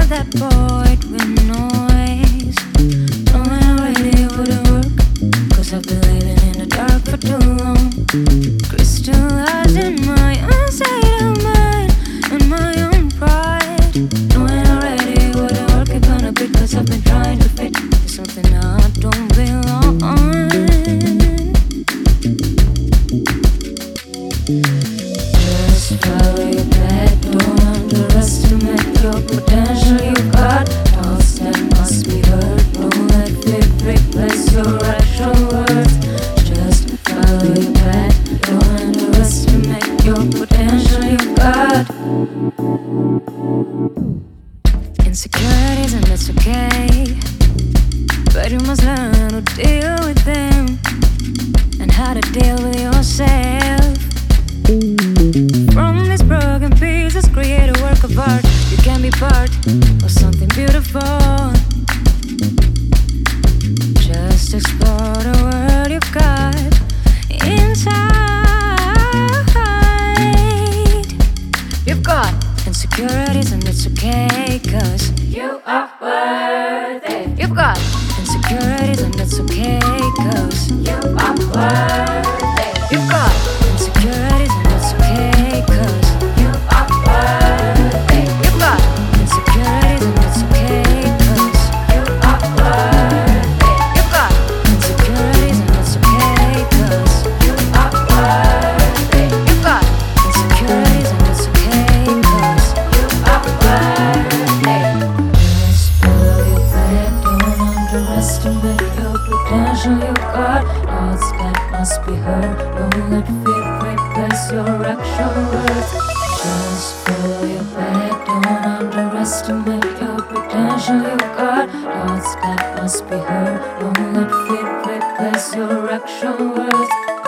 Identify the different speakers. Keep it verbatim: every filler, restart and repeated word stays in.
Speaker 1: that void with noise. Knowing already it wouldn't work, 'cause I've been living in the dark for too long. Crystallized in my own state of mind and my own pride. Knowing already it wouldn't work, it gonna be 'cause I've been trying to fit into something I don't belong on. Just follow your path, don't underestimate your potential. You got thoughts that must be heard, don't let fear replace your actual worth. Just follow your path, don't underestimate your potential. You got insecurities and that's okay, but you must learn how to deal with them and how to deal with yourself. From these broken pieces, create a work of art. You can be part of something beautiful. Just explore the world you've got inside. You've got insecurities and it's okay, 'cause you are worth it. You've got insecurities and it's okay, 'cause you are worth it. You've got insecurities and it's okay, 'cause you are worth it. You've got insecurities and it's okay, 'cause you are worth it. You've got insecurities and it's okay, 'cause you are worth it. You've got insecurities and it's okay, 'cause you are worth it. Just follow your path, don't underestimate your potential. You got thoughts that must be heard, don't let fear replace your actual worth. Just follow your path, don't underestimate your potential. You got thoughts that must be heard, don't let fear replace your actual worth.